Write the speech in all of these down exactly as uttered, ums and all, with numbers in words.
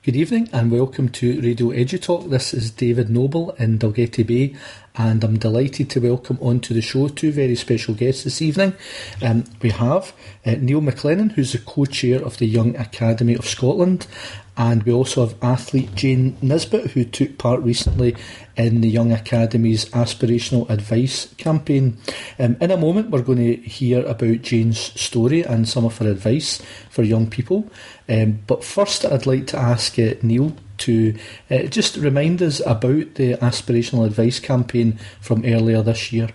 Good evening and welcome to Radio EduTalk. This is David Noble in Dalgety Bay, and I'm delighted to welcome onto the show two very special guests this evening. Um, we have uh, Neil McLennan, who's the co-chair of the Young Academy of Scotland, and we also have athlete Jane Nisbet, who took part recently in the Young Academy's Aspirational Advice campaign. Um, in a moment we're going to hear about Jane's story and some of her advice for young people. Um, but first I'd like to ask uh, Neil to uh, just remind us about the Aspirational Advice campaign from earlier this year.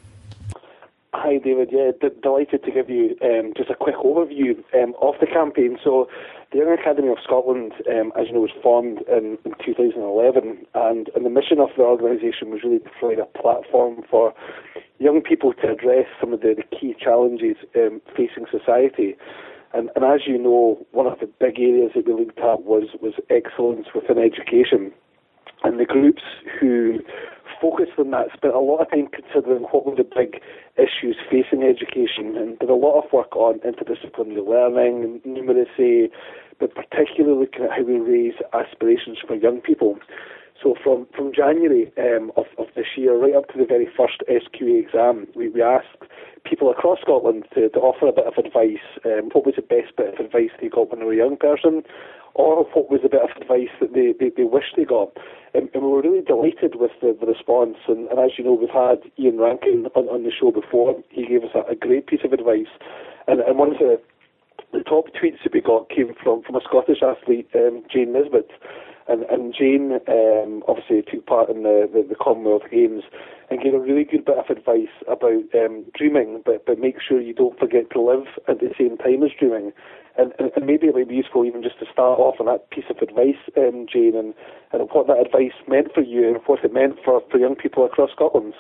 Hi David, yeah, d- delighted to give you um, just a quick overview um, of the campaign. So the Young Academy of Scotland, um, as you know, was formed in, in two thousand eleven, and, and the mission of the organisation was really to provide a platform for young people to address some of the, the key challenges um, facing society. And, and as you know, one of the big areas that we looked at was, was excellence within education. And the groups who focused on that spent a lot of time considering what were the big issues facing education, and did a lot of work on interdisciplinary learning, numeracy, but particularly looking at how we raise aspirations for young people. So from, from January um, of, of this year right up to the very first S Q A exam, we, we asked people across Scotland to, to offer a bit of advice. Um, what was the best bit of advice they got when they were a young person, or what was the bit of advice that they, they, they wished they got. Um, and we were really delighted with the, the response. And, and as you know, we've had Ian Rankin on, on the show before. He gave us a, a great piece of advice. And, and one of the, the top tweets that we got came from, from a Scottish athlete, um, Jane Nisbet. And, and Jane um, obviously took part in the, the, the Commonwealth Games and gave a really good bit of advice about um, dreaming, but, but make sure you don't forget to live at the same time as dreaming. And, and, and maybe it might be useful even just to start off on that piece of advice, um, Jane, and, and what that advice meant for you and what it meant for, for young people across Scotland.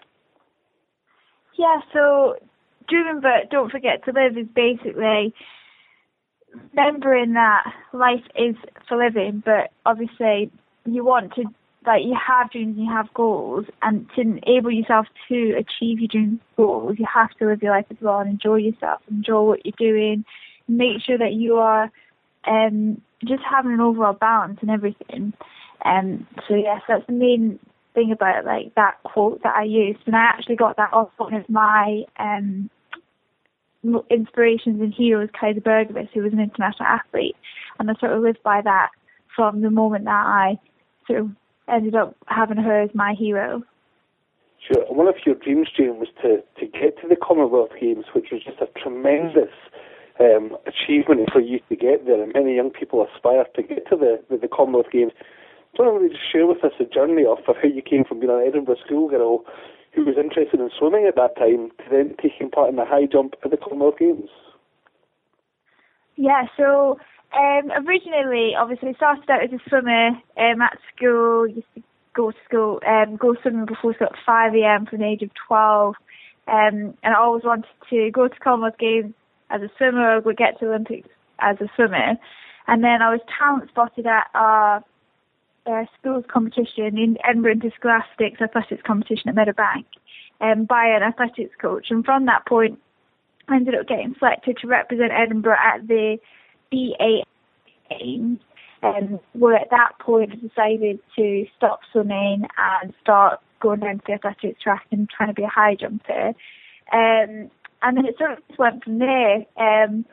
Yeah, so dreaming but don't forget to live is basically remembering that life is for living, but obviously you want to, like, you have dreams and you have goals, and to enable yourself to achieve your dreams and goals, you have to live your life as well and enjoy yourself, enjoy what you're doing, make sure that you are um, just having an overall balance and everything. Um, so yes, that's the main thing about like that quote that I used, and I actually got that off one of my um, inspirations and heroes, Kaiser Bergvis, who was an international athlete, and I sort of lived by that from the moment that I sort of ended up having her as my hero. Sure. And one of your dreams, Jane, was to, to get to the Commonwealth Games, which was just a tremendous um, achievement for you to get there, and many young people aspire to get to the, the, the Commonwealth Games. Do you want to really just share with us the journey of, of how you came from being an Edinburgh schoolgirl who was interested in swimming at that time to then taking part in the high jump at the Commonwealth Games? Yeah, so um, originally, obviously, I started out as a swimmer um, at school. Used to go to school, um, go swimming before school at five a.m. from the age of twelve, um, and I always wanted to go to Commonwealth Games as a swimmer, or would get to Olympics as a swimmer. And then I was talent spotted at our uh, school's competition in Edinburgh Interscholastics Athletics competition at Meadowbank um, by an athletics coach. And from that point, I ended up getting selected to represent Edinburgh at the B A Games. And were at that point decided to stop swimming and start going down to the athletics track and trying to be a high jumper. Um, and then it sort of just went from there. Um,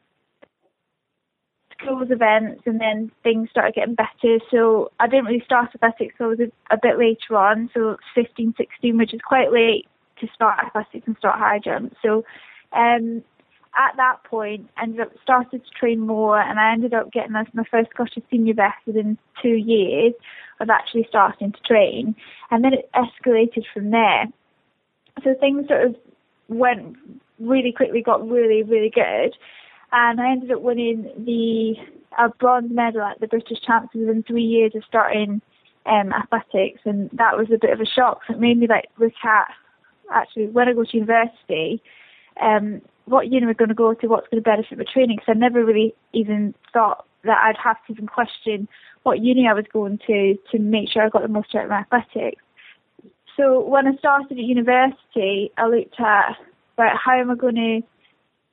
schools events, and then things started getting better. So I didn't really start athletics until I was a, a bit later on, so fifteen, sixteen, which is quite late to start athletics and start high jump. So um, at that point, I ended up started to train more, and I ended up getting my first Scottish senior best within two years of actually starting to train, and then it escalated from there. So things sort of went really quickly, got really, really good. And I ended up winning the a bronze medal at the British Champs within three years of starting um, athletics, and that was a bit of a shock. So it made me like look at actually when I go to university, um, what uni we're going to go to, what's going to benefit my training. Because I never really even thought that I'd have to even question what uni I was going to to make sure I got the most out of my athletics. So when I started at university, I looked at right, how am I going to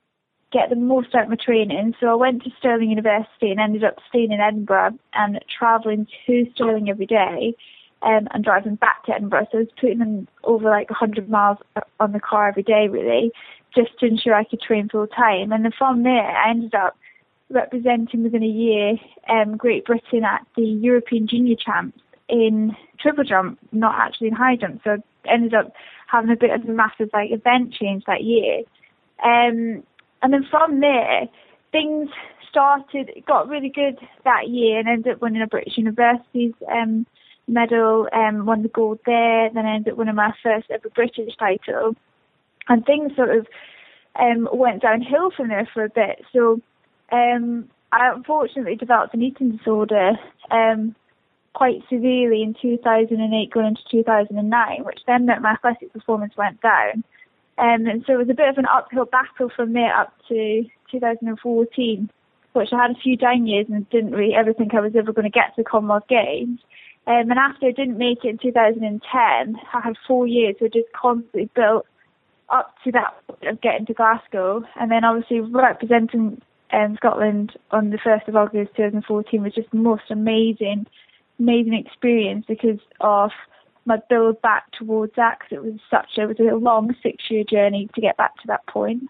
get the most out of my training. So I went to Stirling University and ended up staying in Edinburgh and travelling to Stirling every day um, and driving back to Edinburgh. So I was putting in over like one hundred miles on the car every day, really, just to ensure I could train full time. And then from there, I ended up representing within a year um, Great Britain at the European Junior Champs in triple jump, not actually in high jump. So I ended up having a bit of a massive like event change that year. Um, and then from there, things started, it got really good that year and ended up winning a British University's um, medal, um, won the gold there, then I ended up winning my first ever British title. And things sort of um, went downhill from there for a bit. So um, I unfortunately developed an eating disorder um, quite severely in two thousand eight going into two thousand nine, which then meant my athletic performance went down. Um, and so it was a bit of an uphill battle from there up to two thousand fourteen, which I had a few down years and didn't really ever think I was ever going to get to the Commonwealth Games. Um, and after I didn't make it in two thousand ten, I had four years where I just constantly built up to that point of getting to Glasgow. And then obviously representing um, Scotland on the first of August two thousand fourteen was just the most amazing amazing experience because of my build back towards that, because it was such a, it was a long six-year journey to get back to that point.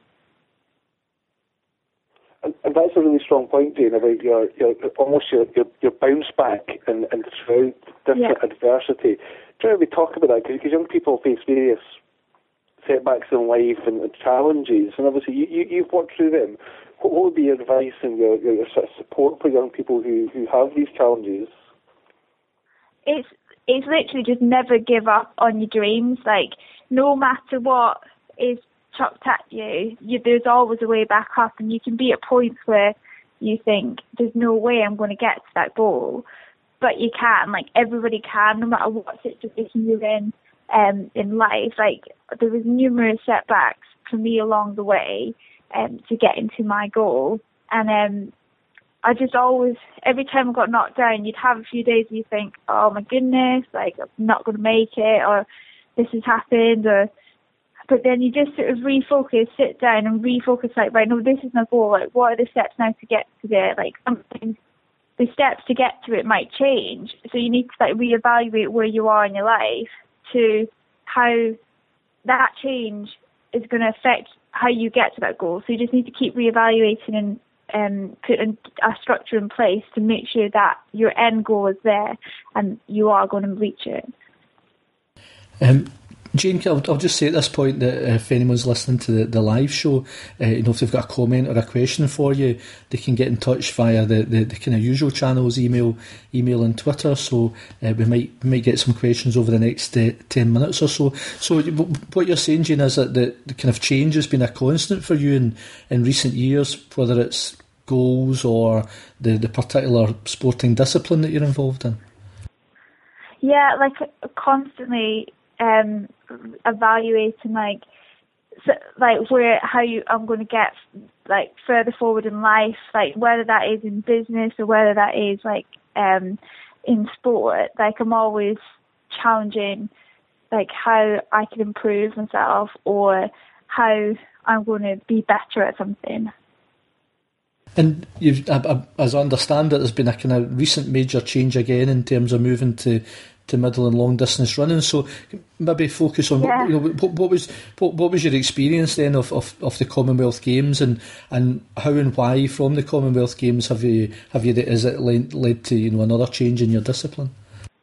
And, and that's a really strong point, Jane, about your, your almost your, your, your bounce back and, and throughout different yeah. adversity. Try to talk about that, because young people face various setbacks in life and, and challenges, and obviously you, you, you've worked through them. What, what would be your advice and your, your, your sort of support for young people who, who have these challenges? It's it's literally just never give up on your dreams. Like, no matter what is chucked at you, you, there's always a way back up, and you can be at points where you think, there's no way I'm going to get to that goal. But you can, like, everybody can, no matter what situation you're in um, in life. Like, there was numerous setbacks for me along the way um, to getting to my goal. And um I just always, every time I got knocked down, you'd have a few days where you think, oh my goodness, like I'm not going to make it, or this has happened, or, but then you just sort of refocus, sit down and refocus, like, right, no, this is my goal, like what are the steps now to get to there? Like something, the steps to get to it might change, so you need to like reevaluate where you are in your life to how that change is going to affect how you get to that goal. So you just need to keep reevaluating and Um, put a structure in place to make sure that your end goal is there and you are going to reach it. Um, Jane, I'll, I'll just say at this point that if anyone's listening to the, the live show, uh, you know, if they've got a comment or a question for you, they can get in touch via the, the, the kind of usual channels, email, email and Twitter. So uh, we might we might get some questions over the next uh, ten minutes or so. So what you're saying, Jane, is that the, the kind of change has been a constant for you in, in recent years, whether it's goals or the, the particular sporting discipline that you're involved in? Yeah, like constantly um, evaluating, like, so, like where how you I'm going to get like further forward in life, like whether that is in business or whether that is like um, in sport. Like I'm always challenging, like how I can improve myself or how I'm going to be better at something. And you've, as I understand it, there's been a kind of recent major change again in terms of moving to, to middle and long distance running. So maybe focus on yeah. what, you know, what, what was what, what was your experience then of, of, of the Commonwealth Games, and, and how and why from the Commonwealth Games have you have you is it led, led to you know another change in your discipline?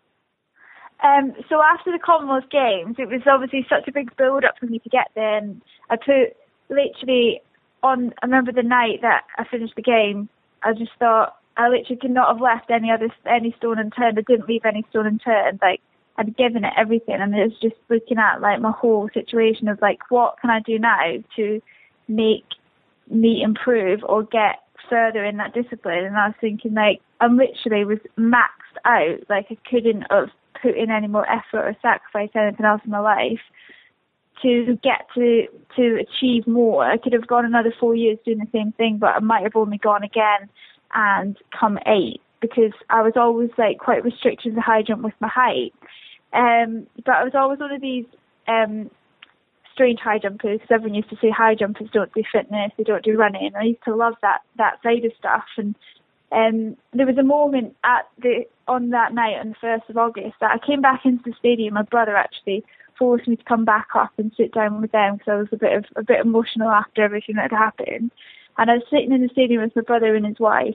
Um, so after the Commonwealth Games, it was obviously such a big build up for me to get there, and I put literally. On, I remember the night that I finished the game, I just thought I literally could not have left any other any stone unturned. I didn't leave any stone unturned. Like I'd given it everything, and it was just looking at like my whole situation of like, what can I do now to make me improve or get further in that discipline? And I was thinking like I literally was maxed out. Like I couldn't have put in any more effort or sacrifice anything else in my life to get to to achieve more. I could have gone another four years doing the same thing, but I might have only gone again and come eight, because I was always like quite restricted to high jump with my height. Um, but I was always one of these um, strange high jumpers, because everyone used to say high jumpers don't do fitness, they don't do running. I used to love that that side of stuff. And um, there was a moment at the on that night on the first of August that I came back into the stadium. My brother actually forced me to come back up and sit down with them because I was a bit of a bit emotional after everything that had happened. And I was sitting in the stadium with my brother and his wife,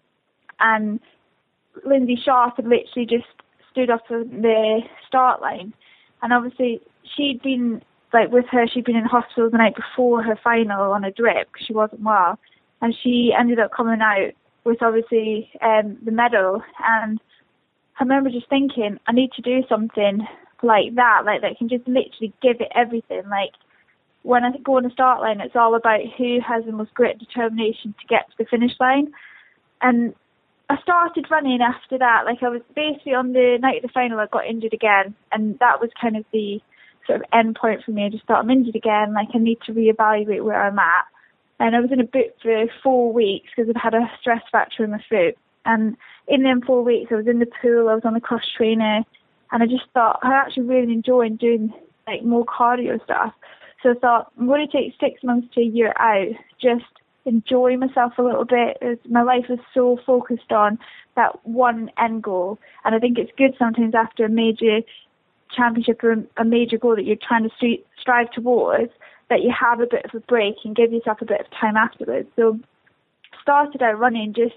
and Lindsay Sharp had literally just stood up on the start line. And obviously she'd been, like with her, she'd been in hospital the night before her final on a drip because she wasn't well. And she ended up coming out with obviously um, the medal. And I remember just thinking, I need to do something like that, like that can just literally give it everything. Like when I go on the start line, it's all about who has the most great determination to get to the finish line. And I started running after that. Like I was basically on the night of the final, I got injured again, and that was kind of the sort of end point for me. I just thought, I'm injured again, like I need to reevaluate where I'm at. And I was in a boot for four weeks because I'd had a stress fracture in my foot. And in them four weeks, I was in the pool, I was on the cross trainer, and I just thought I actually really enjoyed doing like more cardio stuff. So I thought I'm going to take six months to a year out, just enjoy myself a little bit. As my life was so focused on that one end goal, and I think it's good sometimes after a major championship or a major goal that you're trying to st- strive towards, that you have a bit of a break and give yourself a bit of time afterwards. So started out running, just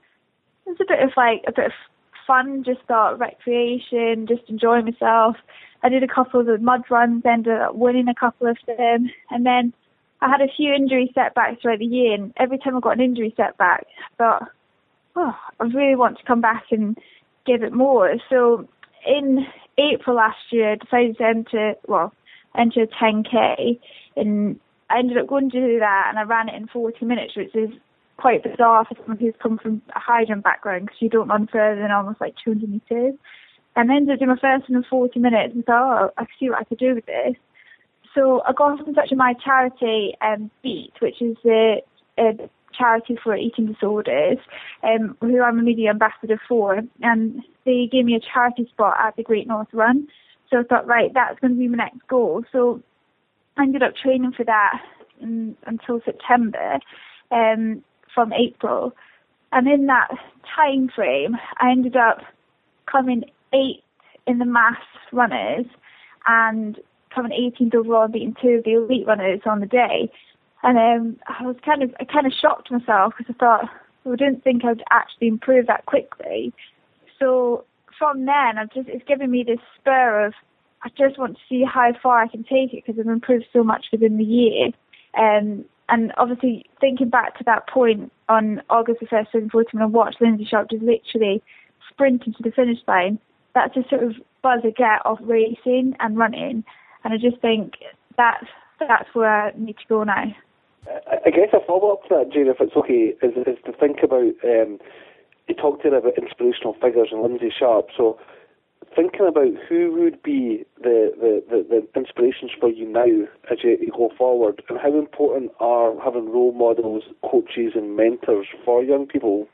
it was a bit of like a bit of fun, just thought recreation, just enjoy myself. I did a couple of the mud runs, ended up winning a couple of them, and then I had a few injury setbacks throughout the year, and every time I got an injury setback, I thought, oh, I really want to come back and give it more. So in April last year, I decided to enter, well, enter a ten K, and I ended up going to do that, and I ran it in forty minutes, which is quite bizarre for someone who's come from a high jump background, because you don't run further than almost like two hundred metres. And then I did my first one in forty minutes, and thought, oh, I can see what I could do with this. So I got in touch with my charity, um, Beat, which is the uh, charity for eating disorders, um, who I'm a media ambassador for, and they gave me a charity spot at the Great North Run. So I thought, right, that's going to be my next goal. So I ended up training for that in, until September, um, from April. And in that time frame, I ended up coming eighth in the mass runners and coming eighteenth overall and beating two of the elite runners on the day. And um, I was kind of, I kind of shocked myself because I thought, well, I didn't think I'd actually improve that quickly. So from then, I've just, it's given me this spur of, I just want to see how far I can take it because I've improved so much within the year. Um, and obviously thinking back to that point on August the first, twenty fourteen, when I watched Lindsay Sharp just literally sprinting to the finish line, that's a sort of buzz I get off racing and running. And I just think that's, that's where I need to go now. I guess a follow-up to that, Jane, if it's okay, is, is to think about, um, you talked there about inspirational figures and Lindsay Sharp, so thinking about who would be the, the, the, the inspirations for you now as you, you go forward, and how important are having role models, coaches and mentors for young people?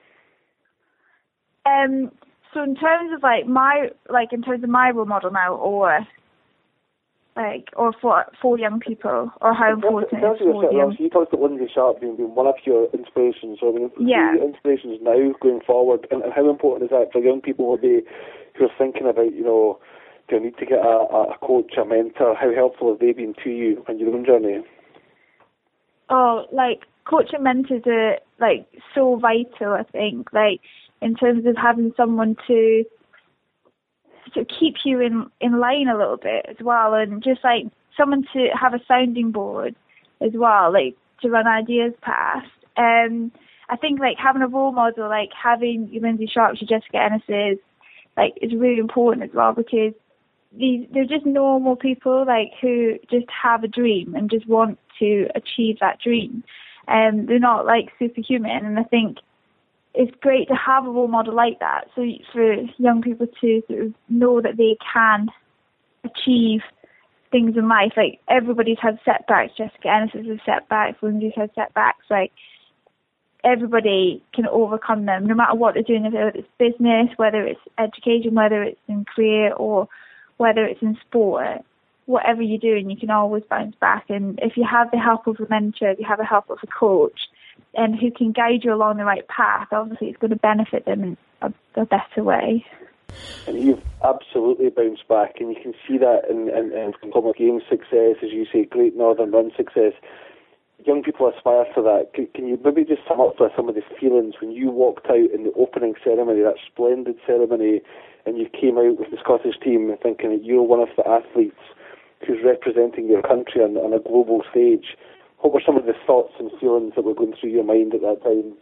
Um, so in terms of like my, like in terms of my role model now, or like, or for for young people, or how important it is for young. So you talked about Lindsay Sharp being, being one of your inspirations. So I mean, yeah. who are your inspirations now going forward, and, and how important is that for young people who be who are thinking about, you know, do I need to get a, a coach, a mentor? How helpful have they been to you on your own journey? Oh, like coach and mentors are like so vital. I think, like in terms of having someone to. to keep you in, in line a little bit as well, and just like someone to have a sounding board as well, like to run ideas past. Um, I think like having a role model, like having your Lindsay Sharp, your Jessica Ennis's, like is really important as well, because these they're just normal people like who just have a dream and just want to achieve that dream. And um, they're not like superhuman, and I think it's great to have a role model like that, so for young people to sort of know that they can achieve things in life. Like everybody's had setbacks. Jessica Ennis has setbacks. Lindsay's had setbacks. Like everybody can overcome them, no matter what they're doing. Whether it's business, whether it's education, whether it's in career, or whether it's in sport. whatever you're doing, you can always bounce back. And if you have the help of a mentor, if you have the help of a coach, and who can guide you along the right path, obviously it's going to benefit them in a, a better way. And you've absolutely bounced back, and you can see that in, in, in Commonwealth Games success, as you say, Great Northern Run success. Young people aspire to that. Can, can you maybe just sum up for some of the feelings when you walked out in the opening ceremony, that splendid ceremony, and you came out with the Scottish team thinking that you're one of the athletes who's representing your country on, on a global stage? What were some of the thoughts and feelings that were going through your mind at that time?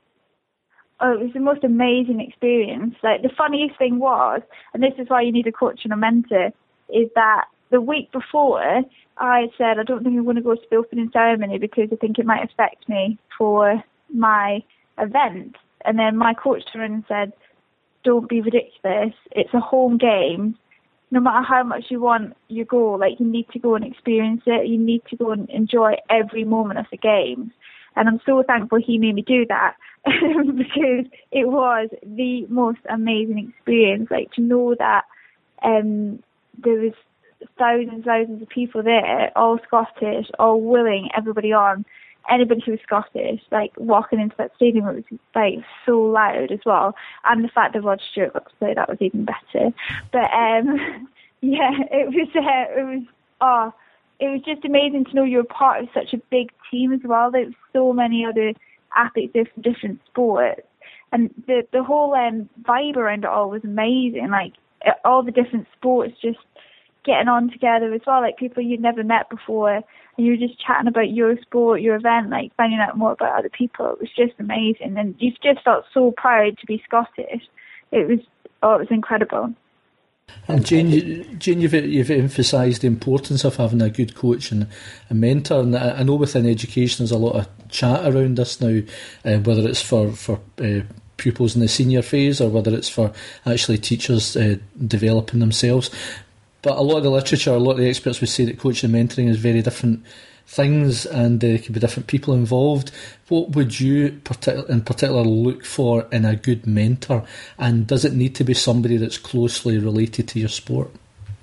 Oh, it was the most amazing experience. Like, the funniest thing was, and this is why you need a coach and a mentor, is that the week before, I said, I don't think I'm going to go to the opening ceremony because I think it might affect me for my event. And then my coach turned around and said, don't be ridiculous. It's a home game. No matter how much you want your goal, like, you need to go and experience it. You need to go and enjoy every moment of the games. And I'm so thankful he made me do that because it was the most amazing experience. Like, to know that um, there was thousands and thousands of people there, all Scottish, all willing everybody on. Anybody who was Scottish, like, walking into that stadium, it was, like, so loud as well. And the fact that Rod Stewart got to play, that was even better. But, um, yeah, it was, uh, it was, oh, it was just amazing to know you were part of such a big team as well. There was so many other athletes there from different sports. And the, the whole um, vibe around it all was amazing. Like, all the different sports just getting on together as well, like people you'd never met before, and you were just chatting about your sport, your event, like finding out more about other people. It was just amazing, and you just felt so proud to be Scottish. It was, oh, it was incredible. And Jane, Jane you've, you've emphasised the importance of having a good coach and a mentor, and I know within education there's a lot of chat around this now, uh, whether it's for, for uh, pupils in the senior phase or whether it's for actually teachers uh, developing themselves. But a lot of the literature, a lot of the experts would say that coaching and mentoring is very different things, and there could be different people involved. What would you partic- in particular look for in a good mentor, and does it need to be somebody that's closely related to your sport?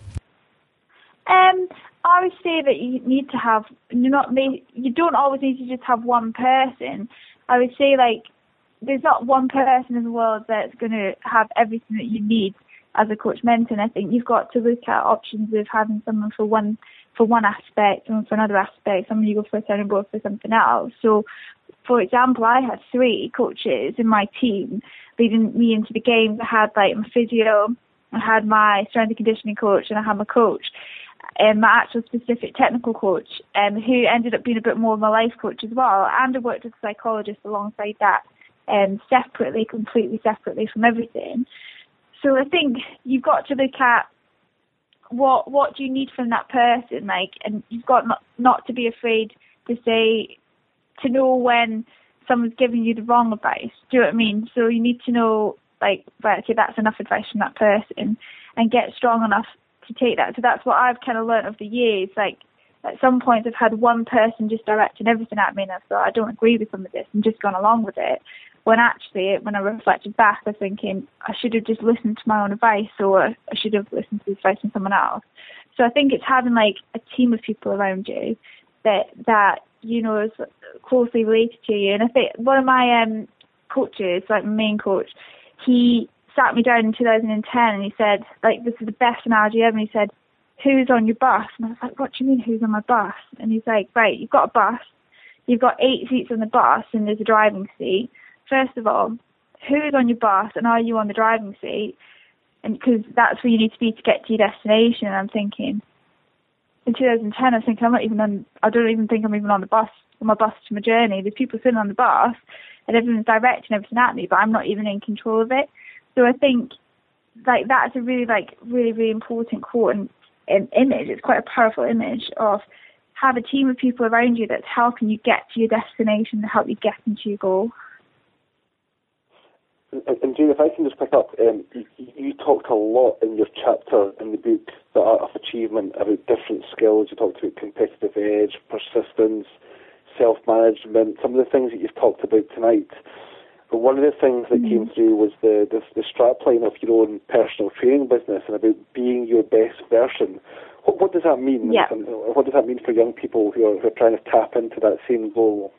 Um, I would say that you need to have, you're not, you don't always need to just have one person. I would say, like, there's not one person in the world that's going to have everything that you need as a coach mentor. And I think you've got to look at options of having someone for one for one aspect, someone for another aspect, someone you go for a sounding board for something else. So, for example, I had three coaches in my team leading me into the games. I had like my physio, I had my strength and conditioning coach, and I had my coach, and my actual specific technical coach, um, who ended up being a bit more of my life coach as well. And I worked with a psychologist alongside that, um, separately, completely separately from everything. So I think you've got to look at what what do you need from that person, like, and you've got not, not to be afraid to say, to know when someone's giving you the wrong advice. Do you know what I mean? So you need to know, like, right, okay, that's enough advice from that person, and get strong enough to take that. So that's what I've kind of learned over the years. Like, at some points I've had one person just directing everything at me, and I thought, I don't agree with some of this, and just gone along with it. When actually, when I reflected back, I was thinking I should have just listened to my own advice, or I should have listened to the advice from someone else. So I think it's having like a team of people around you that that you know is closely related to you. And I think one of my um, coaches, like my main coach, he sat me down in two thousand ten and he said, like, this is the best analogy ever. And he said, "Who's on your bus?" And I was like, "What do you mean, who's on my bus?" And he's like, "Right, you've got a bus, you've got eight seats on the bus, and there's a driving seat. First of all, who's on your bus and are you on the driving seat? And because that's where you need to be to get to your destination." And I'm thinking, in two thousand ten, I was thinking, I'm not even on, I don't even think I'm even on the bus, on my bus to my journey. There's people sitting on the bus and everyone's directing everything at me, but I'm not even in control of it. So I think, like, that's a really, like, really, really important quote and, and image. It's quite a powerful image of have a team of people around you that's helping you get to your destination, to help you get into your goal. And, and Jane, if I can just pick up, um, you, you talked a lot in your chapter in the book, The Art of Achievement, about different skills. You talked about competitive edge, persistence, self-management, some of the things that you've talked about tonight. but one of the things that Mm. came through was the, the the strapline of your own personal training business and about being your best version. What, what does that mean? Yeah. And what does that mean for young people who are, who are trying to tap into that same goal?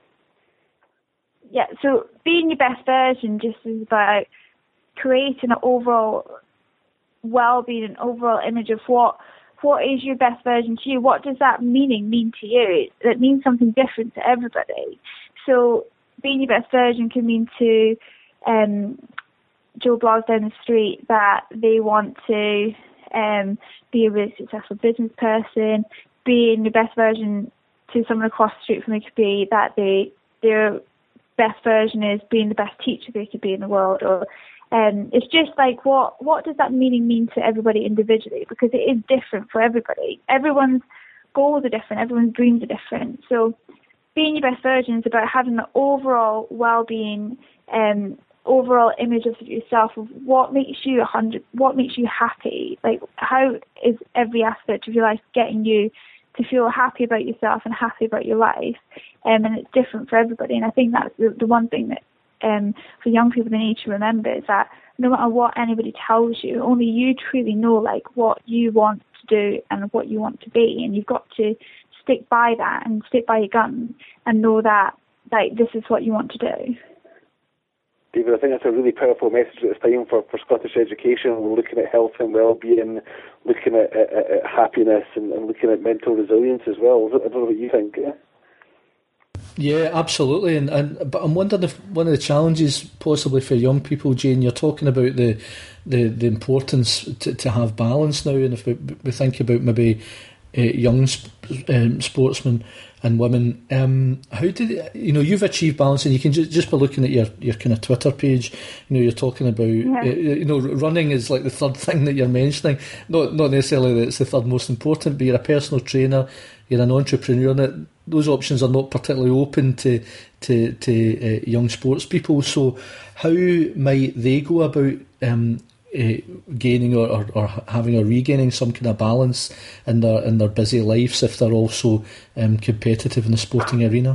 Yeah, so being your best version just is about creating an overall well-being, an overall image of what what is your best version to you. What does that meaning mean to you? It means something different to everybody. So being your best version can mean to um, Joe Blogs down the street that they want to um, be a really successful business person. Being your best version to someone across the street from me could be that they their best version is being the best teacher they could be in the world. Or um, it's just like what what does that meaning mean to everybody individually? Because it is different for everybody. Everyone's goals are different. Everyone's dreams are different. So being your best version is about having the overall well-being, um, overall image of yourself, of what makes you a hundred, what makes you happy. Like, how is every aspect of your life getting you to feel happy about yourself and happy about your life? Um, and it's different for everybody. And I think that's the, the one thing that um, for young people they need to remember is that no matter what anybody tells you, only you truly know like what you want to do and what you want to be, and you've got to stick by that and stick by your guns and know that like this is what you want to do. David, I think that's a really powerful message at this time for, for Scottish education. We're looking at health and well-being, looking at, at, at happiness and, and looking at mental resilience as well. I don't know what you think. Yeah? Yeah, absolutely. And, and but I'm wondering if one of the challenges possibly for young people, Jane, you're talking about the the, the importance to, to have balance now, and if we, we think about maybe uh, young sp- um, sportsmen and women, um, how did you know you've achieved balance? And you can just just by looking at your, your kind of Twitter page, you know you're talking about yeah. uh, you know running is like the third thing that you're mentioning. Not not necessarily that it's the third most important, but you're a personal trainer, you're an entrepreneur, and it, those options are not particularly open to to to uh, young sports people. So how might they go about um, uh, gaining or, or, or having or regaining some kind of balance in their in their busy lives if they're also um, competitive in the sporting arena?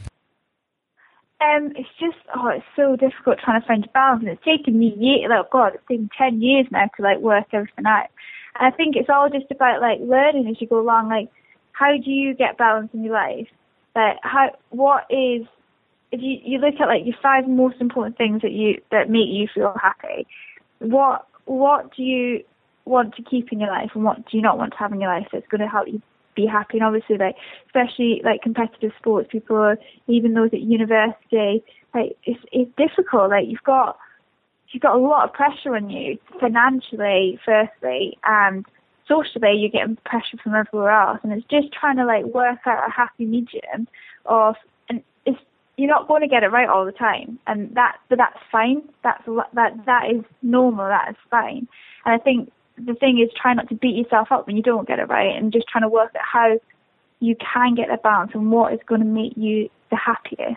Um, it's just oh, it's so difficult trying to find a balance, and it's taken me years. Like God, it's taken ten years now to like work everything out. And I think it's all just about like learning as you go along. Like, how do you get balance in your life? Like, how what is if you, you look at like your five most important things that you that make you feel happy, what what do you want to keep in your life and what do you not want to have in your life that's going to help you be happy? And obviously, like especially like competitive sports people, or even those at university, like it's it's difficult. Like you've got you've got a lot of pressure on you financially, firstly, and socially you're getting pressure from everywhere else, and it's just trying to like work out a happy medium of, and it's you're not going to get it right all the time, and that but that's fine. That's that that is normal. That is fine. And I think the thing is try not to beat yourself up when you don't get it right, and just trying to work out how you can get a balance and what is going to make you the happiest.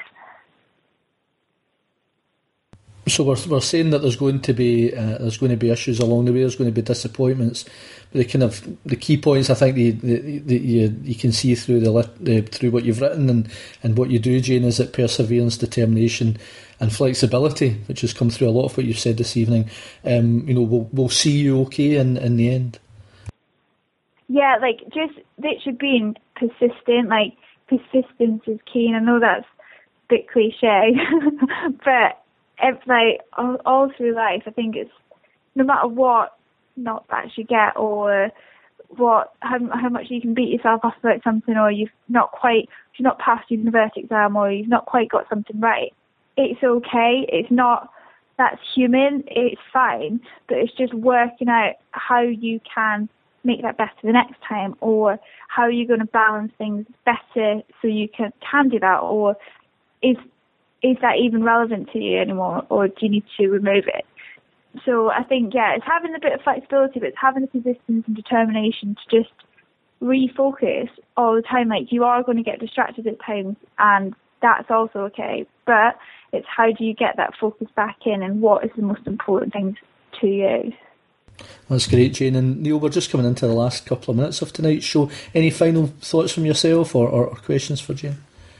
So we're we're saying that there's going to be uh, there's going to be issues along the way. There's going to be disappointments. But the kind of the key points I think the, the, the you you can see through the, the through what you've written and, and what you do, Jane, is that perseverance, determination, and flexibility, which has come through a lot of what you've said this evening. Um, you know, will will see you okay in, in the end. Yeah, like just literally being persistent. Like persistence is key. And I know that's a bit cliche, but. It's like all, all through life, I think it's no matter what knockbacks you get or what how how much you can beat yourself up about something, or you've not quite you've not passed your university exam, or you've not quite got something right. It's okay. It's not that's human. It's fine, but it's just working out how you can make that better the next time, or how you're going to balance things better so you can can do that, or is. Is that even relevant to you anymore, or do you need to remove it? So I think, yeah, it's having a bit of flexibility, but it's having the persistence and determination to just refocus all the time. Like, you are going to get distracted at times, and that's also okay. But it's how do you get that focus back in, and what is the most important things to you? That's great, Jane. And Neil, we're just coming into the last couple of minutes of tonight's show. Any final thoughts from yourself or, or, or questions for Jane?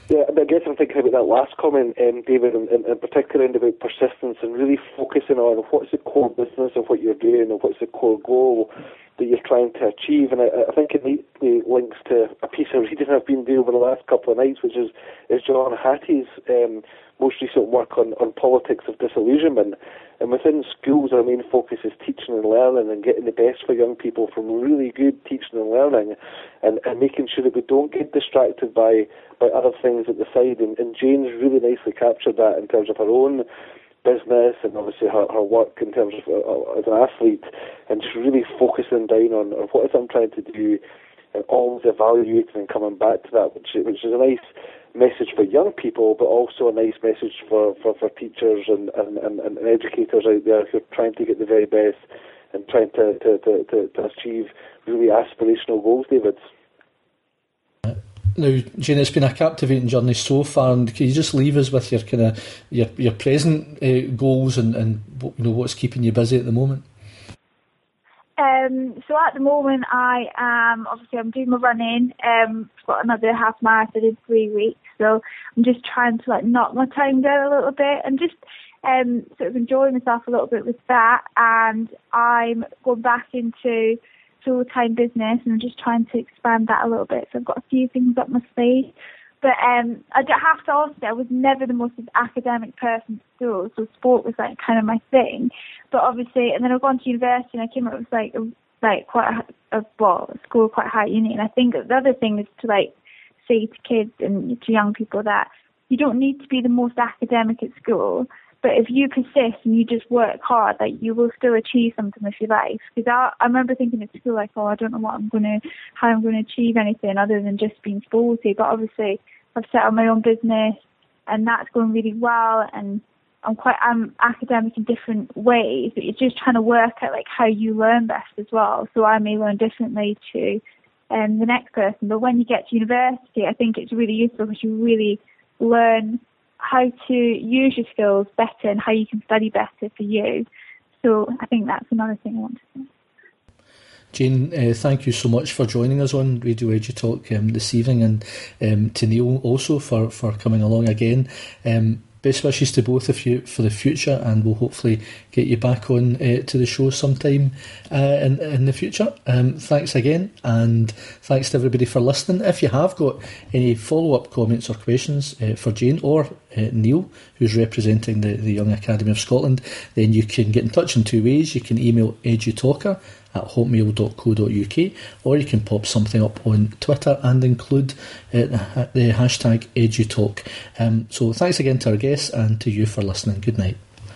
Yeah, I guess I'm thinking about that last comment, um, David, in, in, in particular about persistence and really focusing on what's the core business of what you're doing and what's the core goal that you're trying to achieve. And I, I think it neatly links to a piece of reading I've been doing over the last couple of nights, which is, is John Hattie's um, most recent work on, on politics of disillusionment. And within schools, our main focus is teaching and learning and getting the best for young people from really good teaching and learning, and, and making sure that we don't get distracted by, by other things at the side. And, and Jane's really nicely captured that in terms of her own business and obviously her, her work in terms of uh, as an athlete, and just really focusing down on, on what is I'm trying to do, and always evaluating and coming back to that, which, which is a nice message for young people, but also a nice message for, for, for teachers and, and, and, and educators out there who are trying to get the very best and trying to, to, to, to, to achieve really aspirational goals, David. Now, Jane, it's been a captivating journey so far, and can you just leave us with your kind of your your present uh, goals and, and you know what's keeping you busy at the moment? Um, so at the moment, I am obviously I'm doing my running. Um, I've got another half marathon in three weeks, so I'm just trying to like knock my time down a little bit and just um sort of enjoying myself a little bit with that. And I'm going back into full-time business, and I'm just trying to expand that a little bit. So I've got a few things up my sleeve. But um, I have to also say I was never the most academic person at school, so sport was like kind of my thing. But obviously, and then I've gone to university, and I came up with like a, like quite a, a well, a school quite high uni. And I think the other thing is to like say to kids and to young people that you don't need to be the most academic at school. But if you persist and you just work hard, like you will still achieve something with your life. Because I, I remember thinking at school, like, oh, I don't know what I'm going to, how I'm going to achieve anything other than just being sporty. But obviously, I've set up my own business, and that's going really well. And I'm quite, I'm academic in different ways, but you're just trying to work at like how you learn best as well. So I may learn differently to um, the next person. But when you get to university, I think it's really useful because you really learn how to use your skills better and how you can study better for you. So I think that's another thing I want to say. Jane, uh, thank you so much for joining us on Radio EduTalk um, this evening, and um, to Neil also for, for coming along again. Um, best wishes to both of you for the future, and we'll hopefully get you back on uh, to the show sometime uh, in, in the future. Um, thanks again, and thanks to everybody for listening. If you have got any follow-up comments or questions uh, for Jane or uh, Neil, who's representing the, the Young Academy of Scotland, then you can get in touch in two ways. You can email edutalker at hotmail dot co dot uk, or you can pop something up on Twitter and include uh, the hashtag EduTalk. Um, so thanks again to our guests and to you for listening. Good night.